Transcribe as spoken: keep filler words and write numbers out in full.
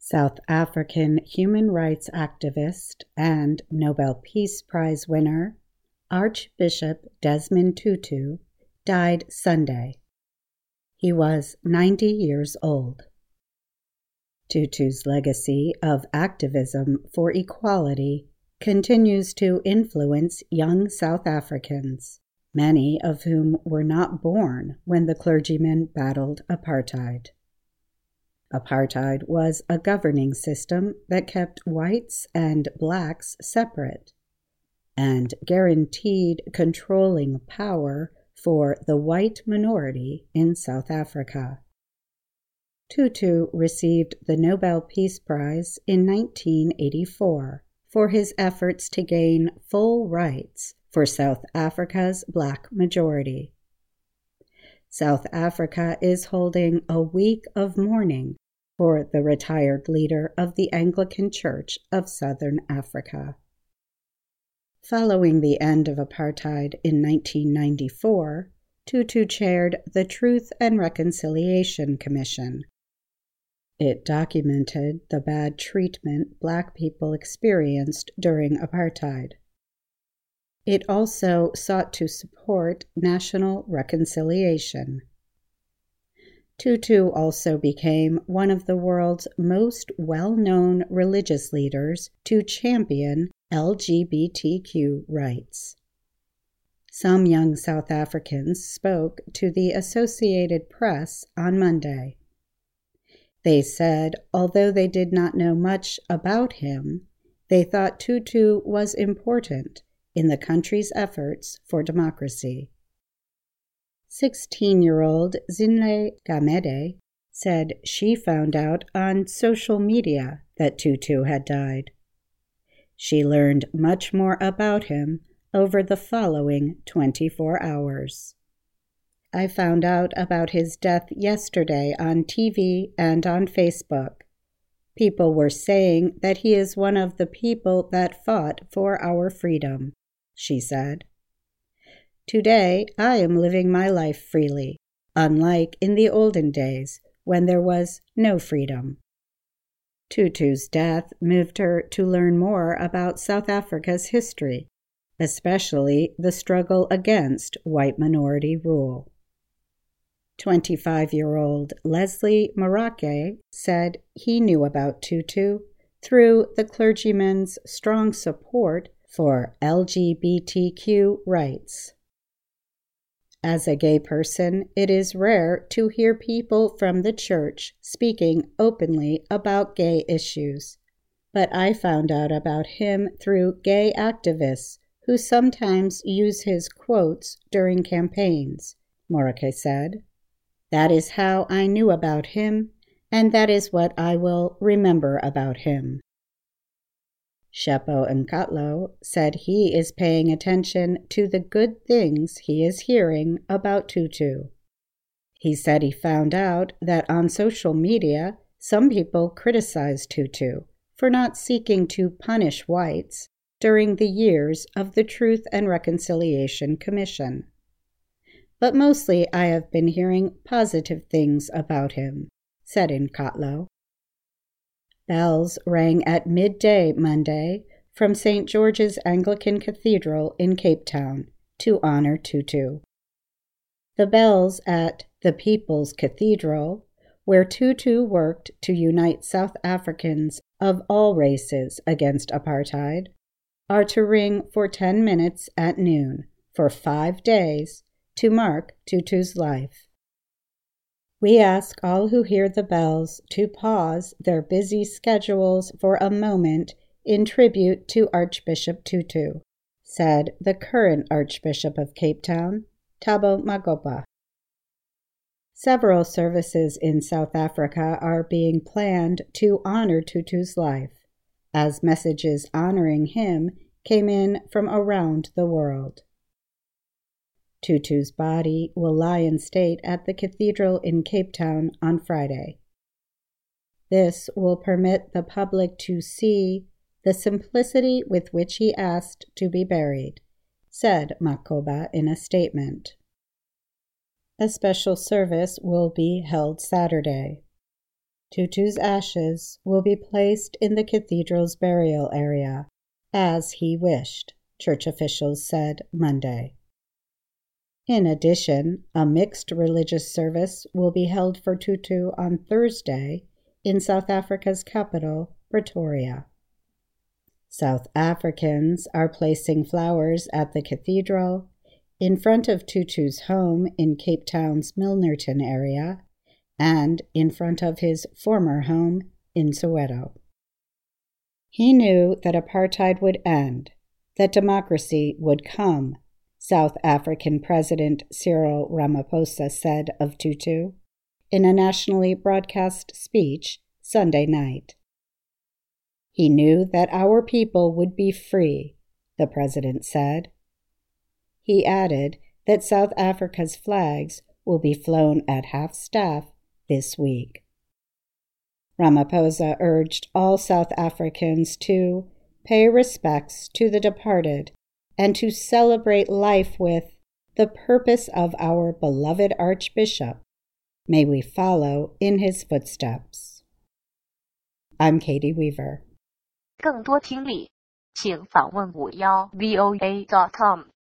South African human rights activist and Nobel Peace Prize winner Archbishop Desmond Tutu died Sunday. He was ninety years old. Tutu's legacy of activism for equality continues to influence young South Africans, many of whom were not born when the clergyman battled apartheid. Apartheid was a governing system that kept whites and blacks separate and guaranteed controlling power for the white minority in South Africa. Tutu received the Nobel Peace Prize in nineteen eighty-four for his efforts to gain full rights for South Africa's black majority. South Africa is holding a week of mourning for the retired leader of the Anglican Church of Southern Africa. Following the end of apartheid in nineteen ninety-four, Tutu chaired the Truth and Reconciliation Commission. It documented the bad treatment black people experienced during apartheid. It also sought to support national reconciliation. Tutu also became one of the world's most well-known religious leaders to champion L G B T Q rights. Some young South Africans spoke to the Associated Press on Monday. They said although they did not know much about him, they thought Tutu was important in the country's efforts for democracy. sixteen-year-old Zinhle Gamede said she found out on social media that Tutu had died. She learned much more about him over the following twenty-four hours. I found out about his death yesterday on T V and on Facebook. People were saying that he is one of the people that fought for our freedom, she said. Today, I am living my life freely, unlike in the olden days when there was no freedom. Tutu's death moved her to learn more about South Africa's history, especially the struggle against white minority rule. twenty-five-year-old Leslie Marake said he knew about Tutu through the clergyman's strong support for L G B T Q rights. As a gay person, it is rare to hear people from the church speaking openly about gay issues, but I found out about him through gay activists who sometimes use his quotes during campaigns, Marake said. That is how I knew about him, and that is what I will remember about him. Shepo Nkatlo said he is paying attention to the good things he is hearing about Tutu. He said he found out that on social media, some people criticized Tutu for not seeking to punish whites during the years of the Truth and Reconciliation Commission. But mostly I have been hearing positive things about him, said Nkatlo. Bells rang at midday Monday from Saint George's Anglican Cathedral in Cape Town to honor Tutu. The bells at the People's Cathedral, where Tutu worked to unite South Africans of all races against apartheid, are to ring for ten minutes at noon for five days to mark Tutu's life. We ask all who hear the bells to pause their busy schedules for a moment in tribute to Archbishop Tutu, said the current Archbishop of Cape Town, Thabo Makgoba. Several services in South Africa are being planned to honor Tutu's life, as messages honoring him came in from around the world. Tutu's body will lie in state at the cathedral in Cape Town on Friday. This will permit the public to see the simplicity with which he asked to be buried, said Makgoba in a statement. A special service will be held Saturday. Tutu's ashes will be placed in the cathedral's burial area, as he wished, church officials said Monday. In addition, a mixed religious service will be held for Tutu on Thursday in South Africa's capital, Pretoria. South Africans are placing flowers at the cathedral, in front of Tutu's home in Cape Town's Milnerton area, and in front of his former home in Soweto. He knew that apartheid would end, that democracy would come, South African President Cyril Ramaphosa said of Tutu in a nationally broadcast speech Sunday night. He knew that our people would be free, the president said. He added that South Africa's flags will be flown at half-staff this week. Ramaphosa urged all South Africans to pay respects to the departed and to celebrate life with the purpose of our beloved Archbishop. May we follow in his footsteps. I'm Katie Weaver. 更多听力，请访问五幺 V O A dot com。